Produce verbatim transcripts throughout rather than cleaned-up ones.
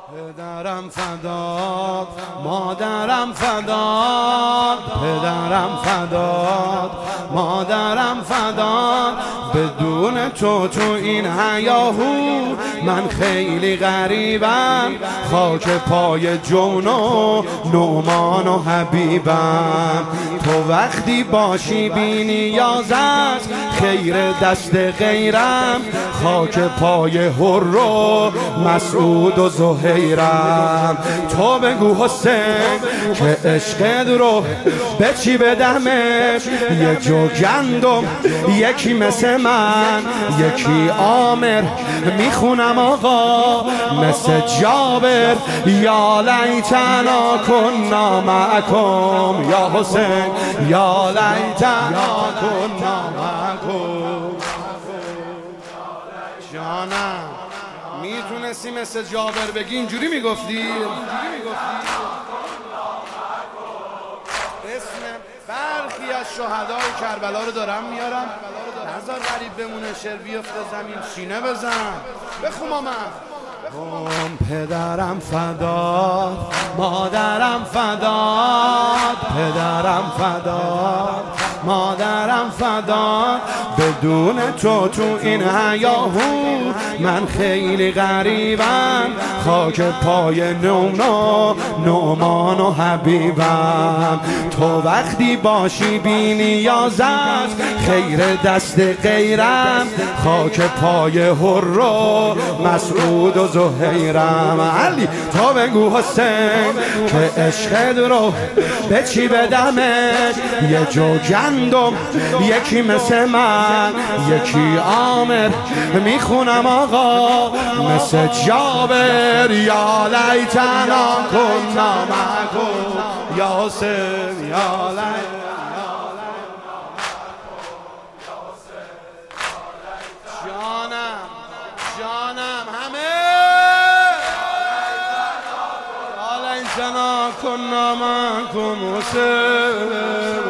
پدرم فداد، مادرم فداد، پدرم فداد، مادرم فداد. بدون تو تو این هیاهو من خیلی غریبم، خاک پای جون و نعمان و حبیبم. تو وقتی باشی بی نیاز است، خیر دست غیرم، خاک پای هر و مسعود و زهیرم. تو بگو حسین که عشقت رو به چی بدمش، یه جو گندم یکی مثل من، یکی عامر میخونم آقا مثل جابر. یا لیتنا کنا معکم یا حسین، یا لیتنا کنا معکم. جانم میتونستی مثل جابر بگی، اینجوری میگفتی؟ اسم برخی از شهدای کربلا رو دارم میارم، نذار غریب بمونه، شعر بیفته زمین، سینه بزن بخون من. پدرم فداد، مادرم فداد، پدرم فداد، مادرم فداد. بدون تو تو این هیاهو من خیلی غریبم، خاک پای نونا نعمان و حبیبم. تو وقتی باشی بی نیاز است، خیر دست غیرم، خاک پای هر و مسعود و زهیرم. علی تو بگو حسین که عشقت رو به چی بدمش، یه جو گندم یکی مثل من، یکی عامر میخونم آقا مثل جابر. یا لیتنا کنا معکم یا حسین، یا لیتنا. جانم جانم همه یا لیتنا کنا معکم حسین.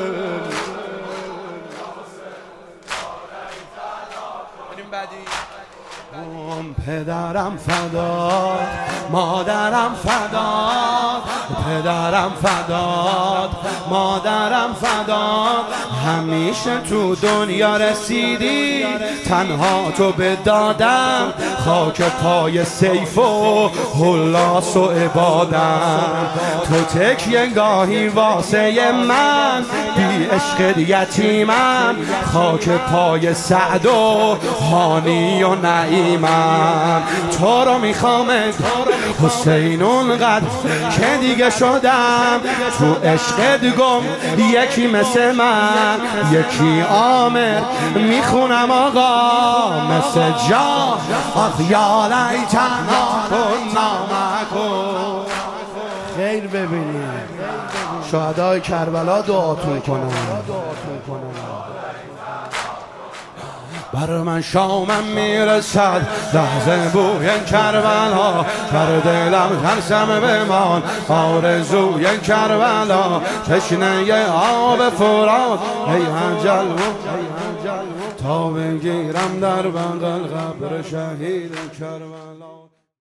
پدرم فداد، مادرم فداد، پدرم فداد، مادرم فداد. همیشه تو دنیا رسیدی، تنها تو بدادم، خاک پای سیف و حلاس و عبادم. تو تکیه گاهی واسه من، بی عشق یتیمم، خاک پای سعد و هانی و نعیمم. تو رو میخوام حسین اونقدر که دیگه شدم تو عشقت گم، یکی مثل من، یکی عامر میخونم آقا مثل جا. آخ یا لیتنا کنا معکم. خیر ببینید شهدای کربلا دعاتون کنم. بر من شامم میرسد لحظه بوی کربلا، بر دلم ترسم بمان آرزوی کربلا. تشنه آب فرات ای اجل تا بگیرم در بغل قبر شهید کربلا.